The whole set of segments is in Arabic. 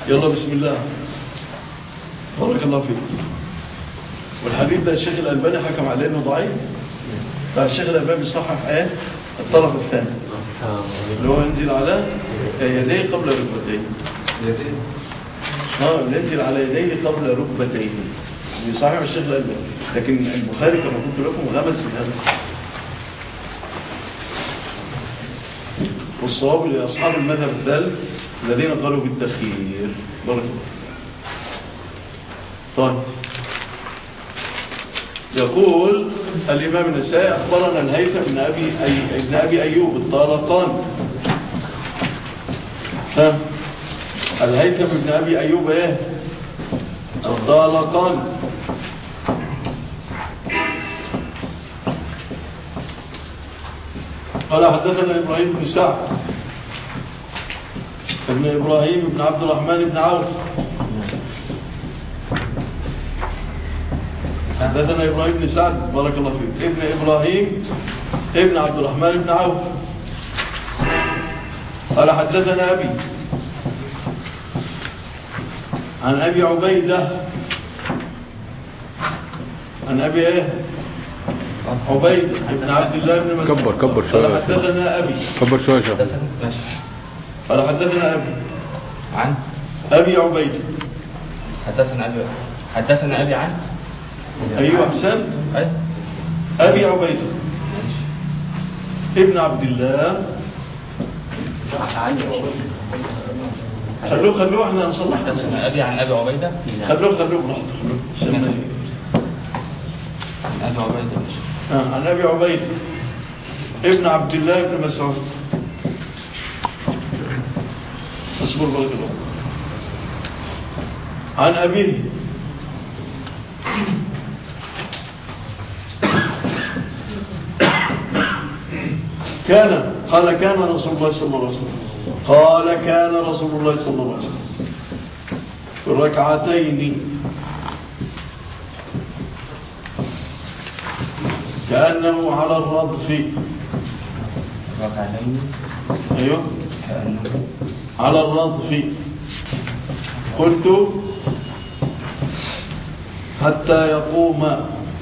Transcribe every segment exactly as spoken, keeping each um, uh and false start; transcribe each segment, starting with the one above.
يلا بسم الله. بارك الله فيك. والحديث ده الشيخ الألباني حكم عليه انه ضعيف. فالشيخ الألباني بيصحح ايه الطرف الثاني اللي هو ينزل على يديه قبل ركبتيه. اه ينزل على يديه قبل ركبتيه بيصحح الشيخ الألباني. لكن البخاري كما قلت لكم غمس في هذا. والصواب لأصحاب المذهب الثالث الذين قالوا بالتخيير. بارك الله. طيب يقول الإمام النسائي أخبرنا الهيثم بن أبي, أي... ابن أبي أيوب الطالقان. ها الهيثم بن أبي أيوب إيه الطالقان. قال حدثنا إبراهيم بن سعد ابن إبراهيم بن عبد الرحمن بن عوف. حدثنا إبراهيم بن سعد بارك الله فيك ابن إبراهيم ابن عبد الرحمن بن عوف. قال حدثنا أبي عن أبي عبيدة عن أبي إيه عبيدة ابن عبد الله بن مسعود. كبر كبر شوية. قال حدثنا أبي كبر شوية. قال حدثنا أبي عن أبي عبيدة. حدثنا أبي حدثنا أبي عن أيوة أحسن. أبي عبيدة ابن عبد الله. خلوه خلوه احنا نصلح. حدثنا أبي عن أبي عبيدة. خلوه خلوه براحته. أبي عبيدة آه. عن أبي عبيدة ابن عبد الله بن مسعود. اصبر بارك الله. عن أبيه كان قال كان رسول الله صلى الله عليه وسلم قال كان رسول الله صلى الله عليه وسلم في الركعتين كأنه على الرضف. ركعتين أيوه كأنه على الرضف. قلت حتى يقوم.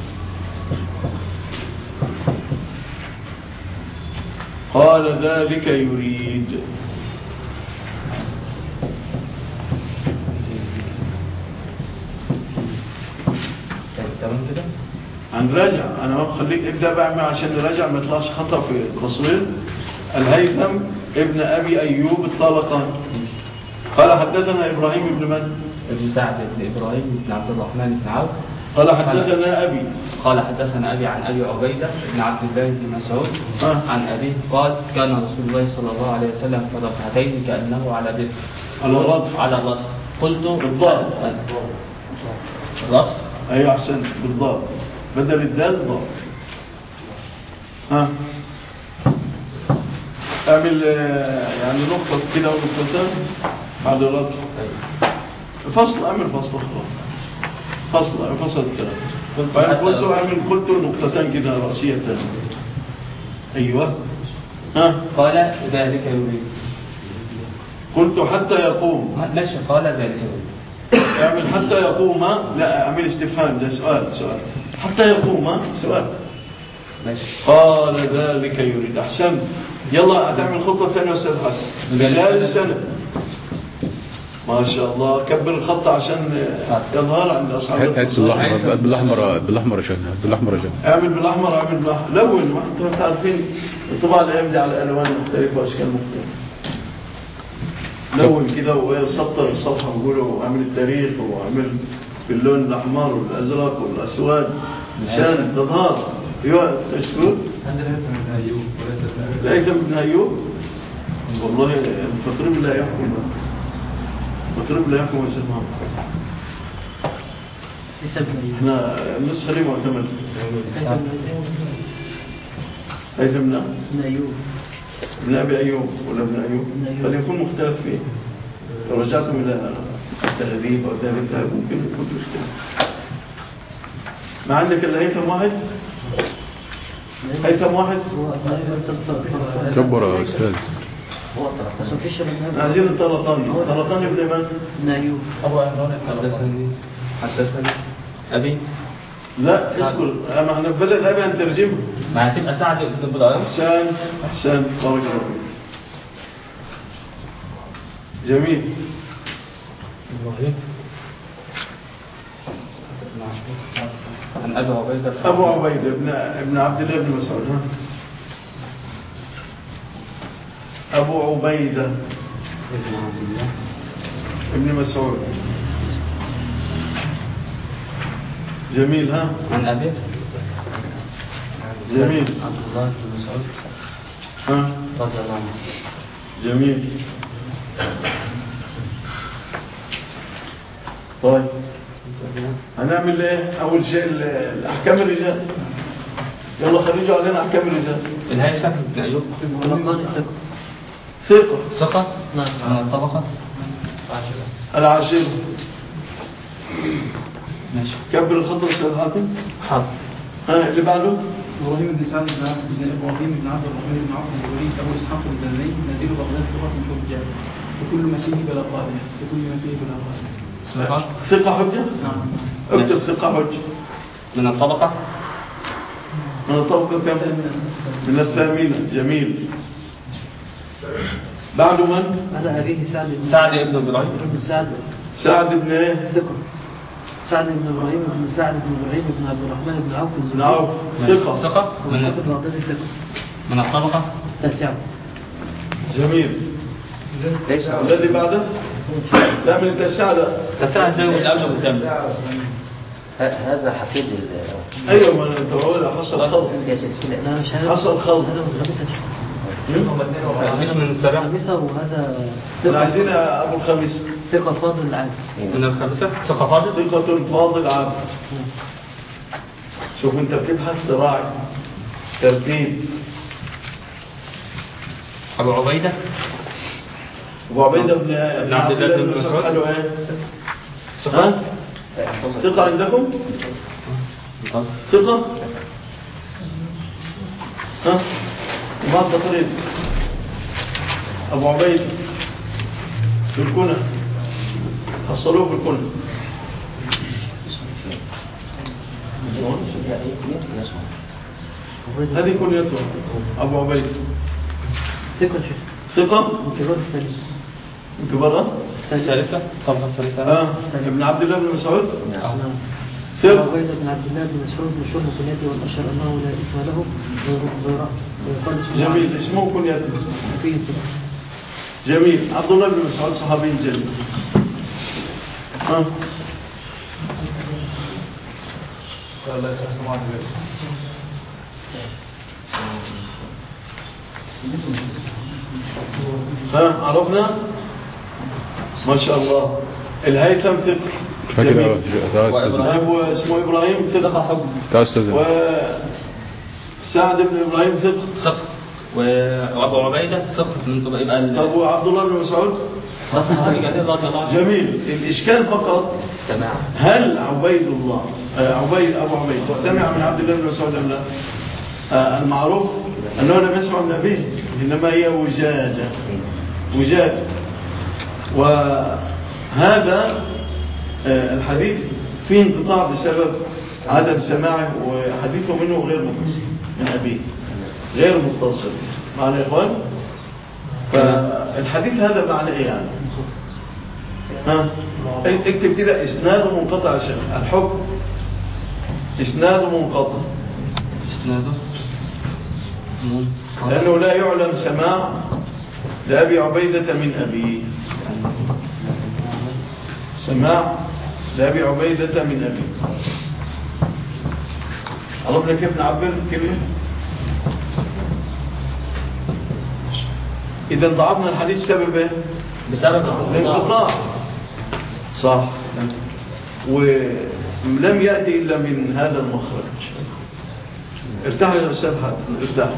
قال ذلك يريد. تمام كده. هنراجع انا خليك ابدا بقى معي عشان نراجع ما يطلعش خطا في التصوير. الهيثم ابن ابي ايوب الطالقان. قال حدثنا ابراهيم بن من ابن سعد بن ابراهيم بن عبد الرحمن بن عوف. قال حدثنا ابي قال حدثنا ابي عن ابي عبيده بن عبد الله بن مسعود عن ابيه قال كان رسول الله صلى الله عليه وسلم في ركعتين كانه على بيت على الرضف. على الرضف. قلت بالضبط. الرضف. ايوه احسن بالضبط بدل الدال ضاد. ها اعمل يعني نقطه كده ونقطتين بعد الرضف. فصل اعمل فصل خلاص. فصل فصل الكلام. قلت اعمل قلت نقطتين كده راسيتين. ايوه ها قال ذلك يريد. قلت حتى يقوم. ماشي. قال ذلك يريد. اعمل حتى يقوم. لا اعمل استفهام ده سؤال سؤال حتى يقوم سؤال. ماشي. قال ذلك يريد. احسن. يلا هتعمل خطه ثانيه استاذ حسن خلال السنه. ما شاء الله كبر الخط عشان يظهر عند اصحاب الخط. بالاحمر بالاحمر بالاحمر عشان بالاحمر عشان اعمل بالاحمر اعمل بالاحمر. لون ما انتم عارفين الطباعه الايام دي على الوان مختلفه واشكال مختلفه. لون كده وسطر الصفحه وقولوا اعمل التاريخ واعمل باللون الاحمر والازرق والاسود عشان تظهر. ايوه تشكر. عندنا هيثم بن ايوب وليس الهيثم بن ايوب. والله التقريب لا يحكم التقريب لا يحكم يا سيد محمد. احنا النسخه دي معتمده. هيثم بن ايوب ابن ابي ايوب ولا ابن ايوب قد يكون مختلف فيه. لو رجعتم الى التهذيب او تهذيب التهذيب ممكن يكون مشكله. ما عندك الا هيثم واحد. هيثم واحد. كبر يا استاذ. بس مفيش من عايزين الطلطاني. الطلطاني ابن من؟ ابن أيوب. أبو عمران حدثني حدثني أبي. لا اصبر، ما احنا بدل الأبي هنترجمه. ما هتبقى سعد بن إبراهيم. أحسن أحسن بارك الله فيك. جميل. إبراهيم عن أبي عبيدة. أبو عبيدة ابن ابن عبد الله بن مسعود. ها أبو عبيدة ابن عبد الله ابن مسعود. جميل. ها عن أبي جميل. عبد الله بن مسعود ها رضي الله عنه. جميل. طيب هنعمل ايه اول شيء؟ الاحكام الرجال. يلا خرجوا علينا احكام الرجال. الهيثم بن أيوب طلقان ثقة. ثقة. ثقة. نعم. عن الطبقة العاشر. ماشي. كبر الخطوة استاذ حاتم. حاضر. ها اللي بعده ابراهيم بن سعد بن عبد بن ابراهيم بن عبد الرحمن بن عوف بن الوليد ابو اسحاق البزري نزيل بغداد ثقة من حجة وكل ما فيه بلا قائل وكل ما فيه بلا قائل. ثقة. ثقة حجة. نعم. اكتب ثقة حجة. من الطبقة من الطبقة كم؟ من الثامنة. جميل. بعد من؟ على أبيه سعد بن سعد بن إبراهيم. بن سعد سعد بن ايه؟ ثقة. سعد بن إبراهيم بن سعد بن إبراهيم بن عبد الرحمن بن عوف بن عوف. ثقة. ثقة. من من بغداد ثقة. من الطبقة تسعة. جميل. الذي بعده؟ لا من التاسعة. لا تسعة زي والأول قدام. هذا حفيد ال ايوه ما انا بقول حصل خلط. لا مش هذا. حصل خلط. هذا متغمسة. مش من السبع. خمسة وهذا احنا عايزين ابو الخميس. ثقة فاضل العام. من الخمسة. ثقة فاضل. ثقة فاضل عام. شوف انت بتبحث تراعي ترتيب. أبو عبيدة. ابو عبيدة بن عبد الله بن مسعود. قالوا ايه؟ ها؟ ثقة عندكم؟ ثقة؟ ها؟ وبعد تقريب ابو عبيدة في الكنى حصلوه في الكنى. هذه كنيته ابو عبيدة. ثقة شيخ. ثقة؟ من كبار الثاني. من كبارها؟ الثالثة. طبقة الثالثة. اه ابن عبد الله بن مسعود. نعم. ثقة. عبيدة بن عبد الله بن مسعود مشهور بكنيته والأشهر أنه لا اسم له غير ويقال اسمه. جميل. اسمه كنيته. فيه ثقة. جميل. عبد الله بن مسعود صحابي جليل. ها ها عرفنا ما شاء الله. الهيثم ثقة. فاكر جميل. اه أبو اسمه إبراهيم ثقة حب. استاذ وسعد بن إبراهيم ثقة. ثقة. وأبو عبيدة ثقة من طبقة يبقى ال- أبو عبد الله بن مسعود. صحابي جليل رضي الله عنه. جميل. الإشكال فقط سماع هل عبيد الله آه عبيد أبو عبيد سمع من عبد الله بن مسعود أم لا؟ آه المعروف أنه لم يسمع من أبيه، إنما هي وجادة. وجادة. وهذا آه الحديث فيه انقطاع بسبب عدم سماعه، وحديثه منه غير متصل من أبيه، غير متصل. معنى يا إخوان؟ فالحديث هذا معنى إيه يعني؟ ها اكتب كده اسناده منقطع يا شيخ. الحكم اسناده منقطع إسناده لانه لا يعلم سماع لابي عبيده من ابيه. سماع لابي عبيده من ابيه. عرفنا كيف نعبر الكلمه؟ اذا ضعفنا الحديث سبب ايه؟ بسبب الانقطاع. صح. ولم يأتي إلا من هذا المخرج. ارتاح يا أستاذ حاتم، ارتاح.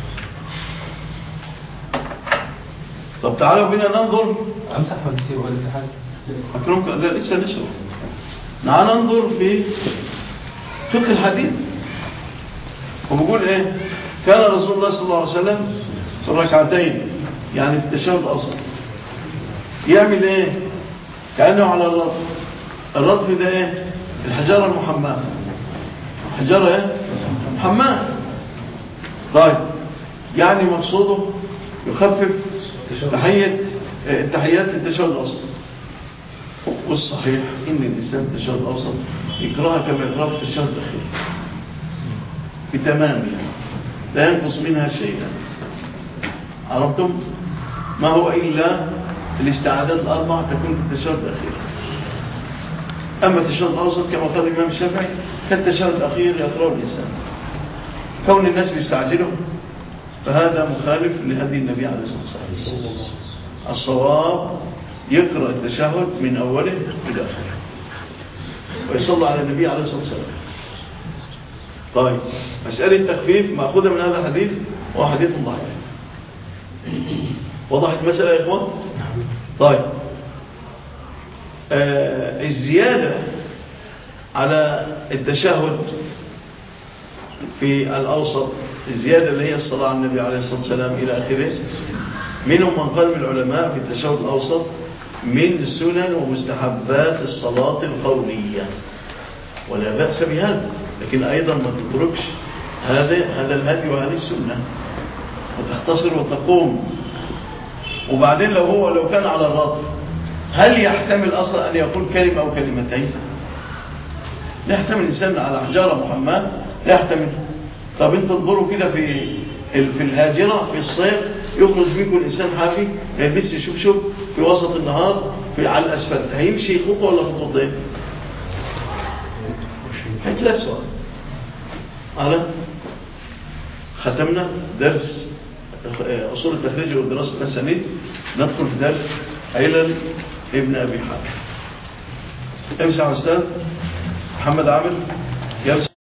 طب تعالوا بنا ننظر. أمسح ولا تسيب ولا في حاجة؟ أكرمك لا لسه نشرب. نعال ننظر في فقه الحديث. وبقول إيه؟ كان رسول الله صلى الله عليه وسلم في الركعتين يعني في التشهد الأوسط يعمل ايه؟ كأنه على الرطف. الرطف ده ايه؟ الحجارة المحماة. حجارة ايه؟ محماة. طيب يعني مقصوده يخفف تحية التحيات في التشهد الأوسط. والصحيح إن الإنسان في التشهد الأوسط يقرأها كما يقرأها في التشهد الأخير بتمام، لا ينقص منها شيئا. عرفتم؟ ما هو إلا الاستعادات الأربعة تكون في التشهد الأخير. أما التشهد الأوسط كما قال الإمام الشافعي كالتشهد الأخير يقرأه الإنسان. كون الناس بيستعجلوا فهذا مخالف لهدي النبي عليه الصلاة والسلام. الصواب يقرأ التشهد من أوله إلى آخره ويصلى على النبي عليه الصلاة والسلام. طيب مسألة التخفيف مأخوذة من هذا الحديث وهو حديث ضعيف. وضحت مسألة يا إخوان؟ طيب آه الزيادة على التشهد في الأوسط، الزيادة اللي هي الصلاة على النبي عليه الصلاة والسلام إلى آخره، منهم من قال من العلماء في التشهد الأوسط من سنن ومستحبات الصلاة القولية ولا بأس بهذا، لكن أيضا ما تتركش هذا هذا الهدي وهذه السنة وتختصر وتقوم. وبعدين لو هو لو كان على الرطب هل يحتمل أصلا أن يقول كلمة أو كلمتين؟ لا يحتمل الإنسان على حجارة محمد، لا يحتمل. طب انتوا انظروا كده في في الهاجرة في الصيف يخرج بيكم الإنسان حافي ما يلبسش شبشب في وسط النهار في على الأسفلت، هيمشي خطوة ولا خطوتين؟ هيتلا سؤال. على ختمنا درس أصول التخريج ودراسة الأسانيد، ندخل في درس علل ابن أبي حاتم. امسح أستاذ محمد عامر.